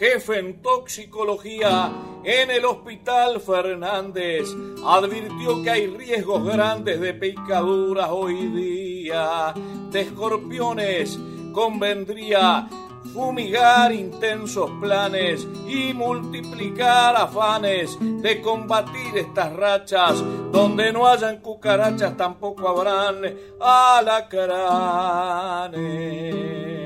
jefe en toxicología en el Hospital Fernández, advirtió que hay riesgos grandes de picaduras hoy día. De escorpiones convendría fumigar intensos planes y multiplicar afanes de combatir estas rachas. Donde no hayan cucarachas tampoco habrán alacranes.